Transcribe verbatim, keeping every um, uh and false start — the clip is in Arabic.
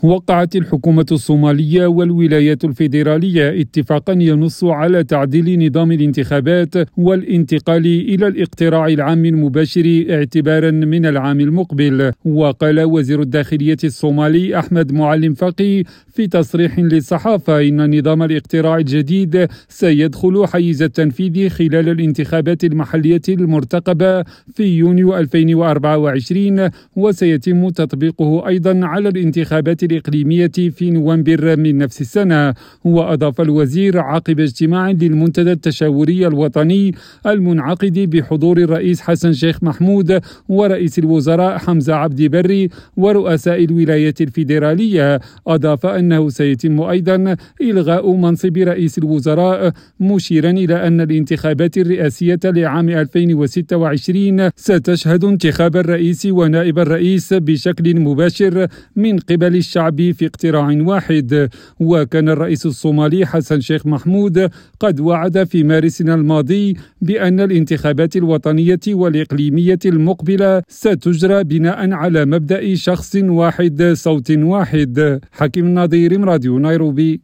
وقعت الحكومة الصومالية والولايات الفيدرالية اتفاقا ينص على تعديل نظام الانتخابات والانتقال إلى الاقتراع العام المباشر اعتبارا من العام المقبل. وقال وزير الداخلية الصومالي أحمد معلم فقي في تصريح للصحافة إن نظام الاقتراع الجديد سيدخل حيز التنفيذ خلال الانتخابات المحلية المرتقبة في يونيو ألفين وأربعة وعشرين، وسيتم تطبيقه أيضا على الانتخابات الإقليمية في نوفمبر من نفس السنة. وأضاف الوزير عقب اجتماع للمنتدى التشاوري الوطني المنعقد بحضور الرئيس حسن شيخ محمود ورئيس الوزراء حمزة عبد بري ورؤساء الولايات الفيدرالية، أضاف أنه سيتم أيضا إلغاء منصب رئيس الوزراء، مشيرا إلى أن الانتخابات الرئاسية لعام ألفين وستة وعشرين ستشهد انتخاب الرئيس ونائب الرئيس بشكل مباشر من قبل الشعب في اقتراع واحد. وكان الرئيس الصومالي حسن شيخ محمود قد وعد في مارس الماضي بأن الانتخابات الوطنية والإقليمية المقبلة ستجرى بناء على مبدأ شخص واحد صوت واحد. حكيم النظير، راديو نيروبي.